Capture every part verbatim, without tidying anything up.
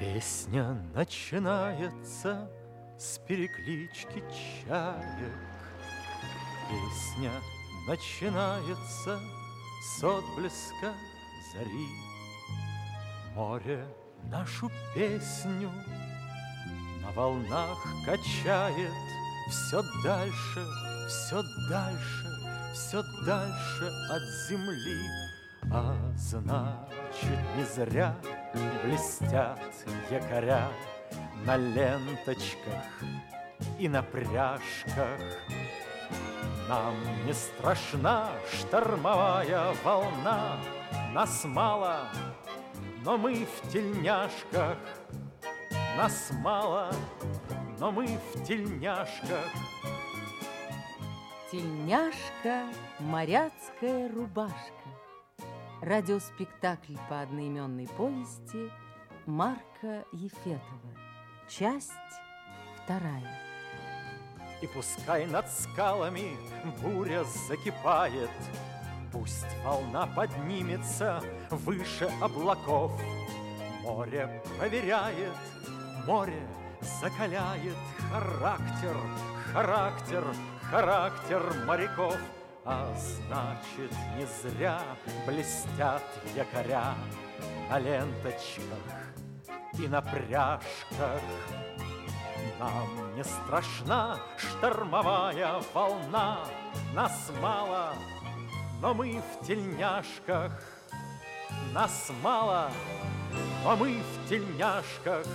Песня начинается с переклички чаек. Песня начинается с отблеска зари. Море нашу песню на волнах качает все дальше, все дальше, все дальше от земли. А значит, не зря блестят якоря на ленточках и на пряжках. Нам не страшна штормовая волна, нас мало, но мы в тельняшках. Нас мало, но мы в тельняшках. Тельняшка, моряцкая рубашка. Радиоспектакль по одноименной повести Марка Ефетова. Часть вторая. И пускай над скалами буря закипает, пусть волна поднимется выше облаков. Море проверяет, море закаляет характер, характер, характер моряков. А значит, не зря блестят якоря на ленточках и на пряжках. Нам не страшна штормовая волна, нас мало, но мы в тельняшках. Нас мало, но мы в тельняшках.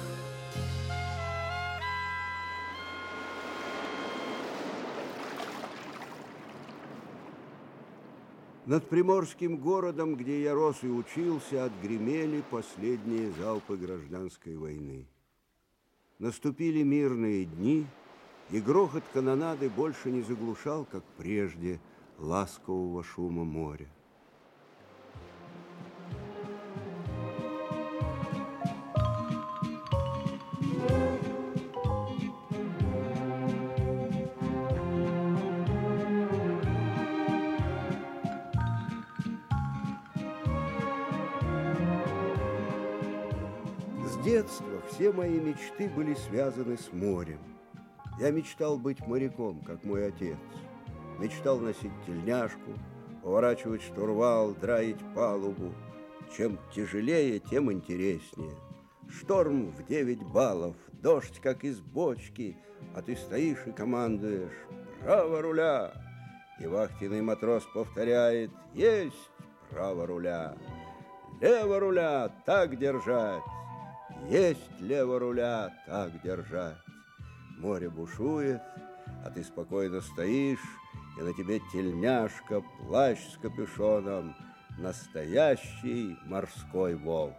Над приморским городом, где я рос и учился, отгремели последние залпы гражданской войны. Наступили мирные дни, и грохот канонады больше не заглушал, как прежде, ласкового шума моря. С детства все мои мечты были связаны с морем. Я мечтал быть моряком, как мой отец. Мечтал носить тельняшку, поворачивать штурвал, драить палубу. Чем тяжелее, тем интереснее. Шторм в девять баллов, дождь как из бочки, а ты стоишь и командуешь: «Право руля!» И вахтенный матрос повторяет: «Есть право руля!» «Лево руля, так держать!» «Есть лево руля, так держать!» Море бушует, а ты спокойно стоишь, и на тебе тельняшка, плащ с капюшоном, настоящий морской волк.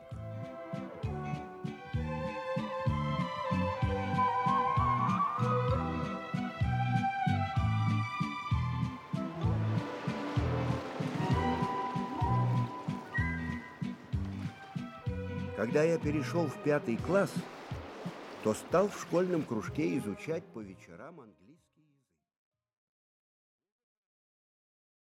Когда я перешел в пятый класс, то стал в школьном кружке изучать по вечерам английский.